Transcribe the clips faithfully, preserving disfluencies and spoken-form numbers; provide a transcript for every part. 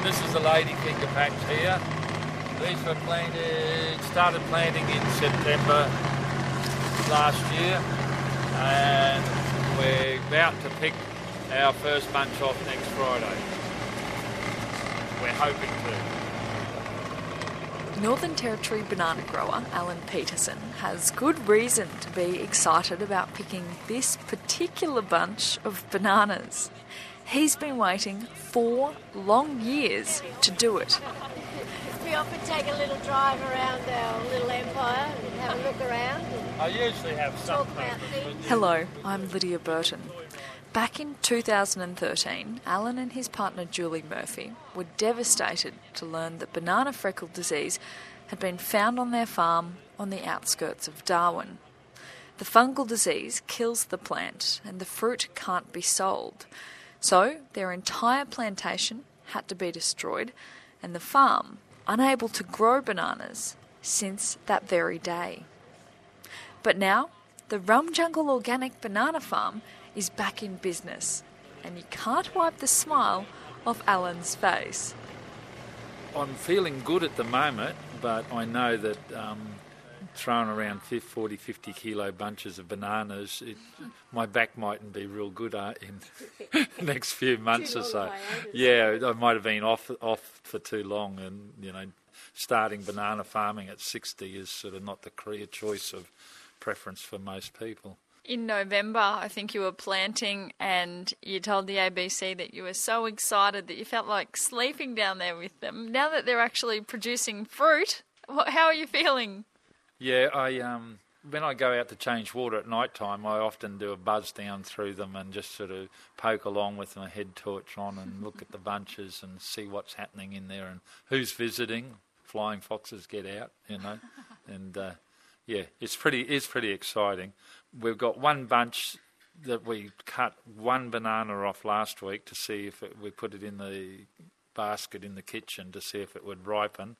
This is the ladyfinger patch here. These were planted, started planting in September last year, and we're about to pick our first bunch off next Friday. We're hoping to. Northern Territory banana grower Alan Peterson has good reason to be excited about picking this particular bunch of bananas. He's been waiting four long years to do it. We often take a little drive around our little empire and have a look around. And I usually have talk something. about things. Hello, I'm Lydia Burton. Back in two thousand thirteen, Alan and his partner Julie Murphy were devastated to learn that banana freckle disease had been found on their farm on the outskirts of Darwin. The fungal disease kills the plant and the fruit can't be sold. So their entire plantation had to be destroyed and the farm unable to grow bananas since that very day. But now, the Rum Jungle Organic Banana Farm is back in business, and you can't wipe the smile off Alan's face. I'm feeling good at the moment, but I know that um, throwing around forty, fifty kilo bunches of bananas, it, my back mightn't be real good uh, in the next few months or so. Yeah, I might have been off off for too long, and you know, starting banana farming at sixty is sort of not the career choice of preference for most people. In November, I think you were planting and you told the A B C that you were so excited that you felt like sleeping down there with them. Now that they're actually producing fruit, how are you feeling? Yeah, I um, when I go out to change water at night time, I often do a buzz down through them and just sort of poke along with my head torch on and look at the bunches and see what's happening in there and who's visiting. Flying foxes get out, you know, and uh, yeah, it's pretty it's pretty exciting. We've got one bunch that we cut one banana off last week to see if it, we put it in the basket in the kitchen to see if it would ripen.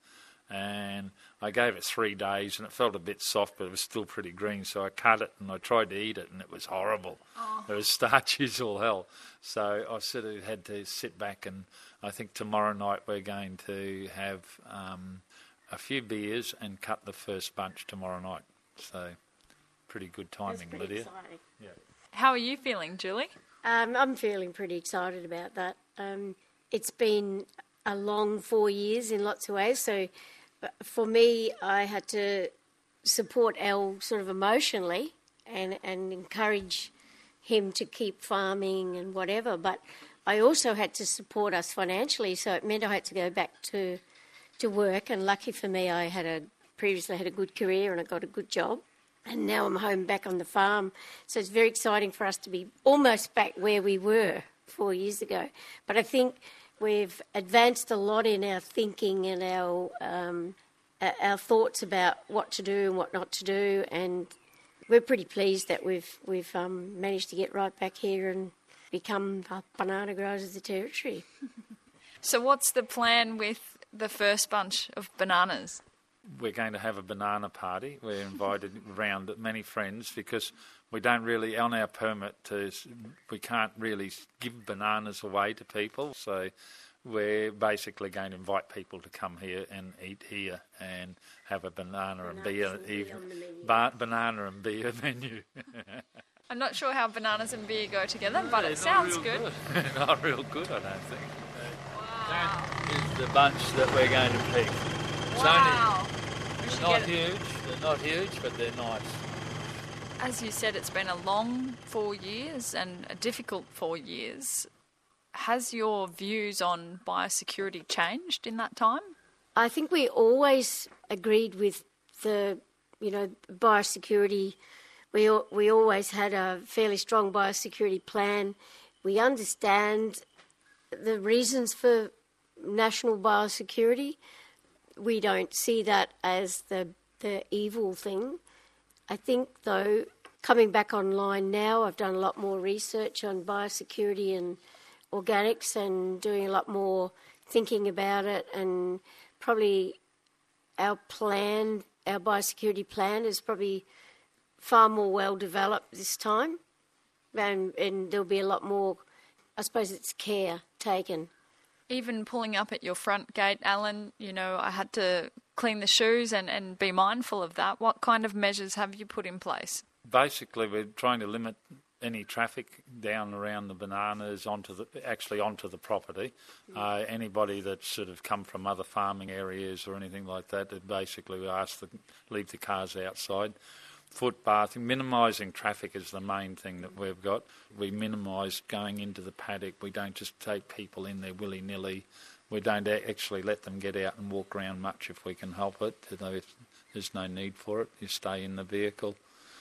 And I gave it three days and it felt a bit soft, but it was still pretty green. So I cut it and I tried to eat it and it was horrible. Oh. It was starchy as all hell. So I sort of had to sit back, and I think tomorrow night we're going to have um, a few beers and cut the first bunch tomorrow night. So pretty good timing, That's pretty Lydia. exciting. Yeah. How are you feeling, Julie? Um, I'm feeling pretty excited about that. Um, it's been a long four years in lots of ways. So for me, I had to support Al sort of emotionally and, and encourage him to keep farming and whatever. But I also had to support us financially, so it meant I had to go back to to work. And lucky for me, I had a previously had a good career and I got a good job. And now I'm home back on the farm. So it's very exciting for us to be almost back where we were four years ago. But I think we've advanced a lot in our thinking and our um, our thoughts about what to do and what not to do. And we're pretty pleased that we've we've um, managed to get right back here and become banana growers of the Territory. So what's the plan with the first bunch of bananas? We're going to have a banana party. We're invited around many friends because we don't really, on our permit, to, we can't really give bananas away to people. So we're basically going to invite people to come here and eat here and have a banana, banana and beer, even, ba- banana and beer menu. I'm not sure how bananas and beer go together, but it sounds good. good. Not real good, I don't think. Wow. That is the bunch that we're going to pick. It's Wow. only, they're not huge, they're not huge, but they're nice. As you said, it's been a long four years and a difficult four years. Has your views on biosecurity changed in that time? I think we always agreed with the, you know, biosecurity. We we always had a fairly strong biosecurity plan. We understand the reasons for national biosecurity. We don't see that as the the evil thing. I think, though, coming back online now, I've done a lot more research on biosecurity and organics and doing a lot more thinking about it, and probably our plan, our biosecurity plan is probably far more well developed this time, and, and there'll be a lot more, I suppose it's care taken Even pulling up at your front gate, Alan, you know, I had to clean the shoes and, and be mindful of that. What kind of measures have you put in place? Basically, we're trying to limit any traffic down around the bananas onto the actually onto the property. Uh, anybody that's sort of come from other farming areas or anything like that, that basically we ask to leave the cars outside. Footpathing, minimising traffic is the main thing that we've got. We minimise going into the paddock. We don't just take people in there willy-nilly. We don't actually let them get out and walk around much if we can help it. There's no need for it. You stay in the vehicle.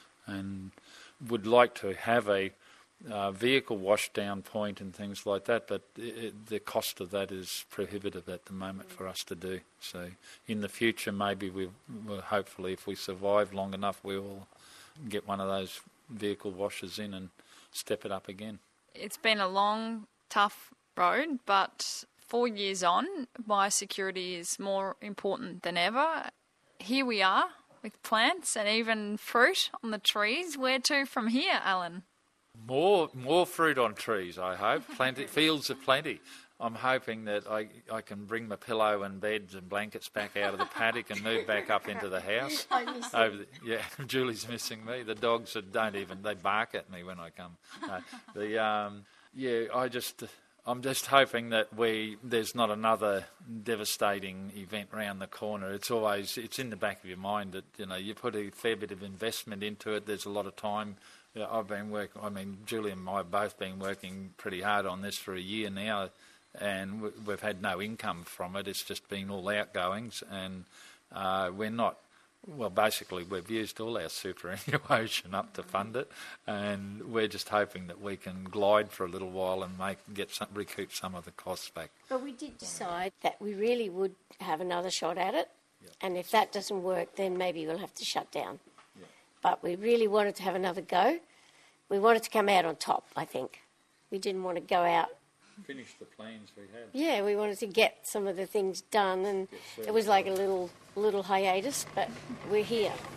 And would like to have a uh, vehicle wash down point and things like that, but it, the cost of that is prohibitive at the moment for us to do. So in the future, maybe we will, hopefully, if we survive long enough, we will get one of those vehicle washers in and step it up again. It's been a long, tough road, but four years on, biosecurity is more important than ever. Here we are with plants and even fruit on the trees. Where to from here, Alan? More more fruit on trees, I hope. Plenty fields of plenty. I'm hoping that I, I can bring my pillow and beds and blankets back out of the paddock and move back up into the house. I miss Over the, yeah, Julie's missing me. The dogs don't even, they bark at me when I come. No, the um, yeah, I just... I'm just hoping that we there's not another devastating event round the corner. It's always it's in the back of your mind that you know you put a fair bit of investment into it. There's a lot of time. You know, I've been working. I mean, Julie and I have both been working pretty hard on this for a year now, and we've had no income from it. It's just been all outgoings, and uh, we're not. Well, basically, we've used all our superannuation up to fund it, and we're just hoping that we can glide for a little while and make get some, recoup some of the costs back. But we did decide that we really would have another shot at it, yep. And if that doesn't work, then maybe we'll have to shut down. Yep. But we really wanted to have another go. We wanted to come out on top, I think. We didn't want to go out. Finish the plans we had. Yeah, we wanted to get some of the things done, and it was like a little little hiatus, but we're here.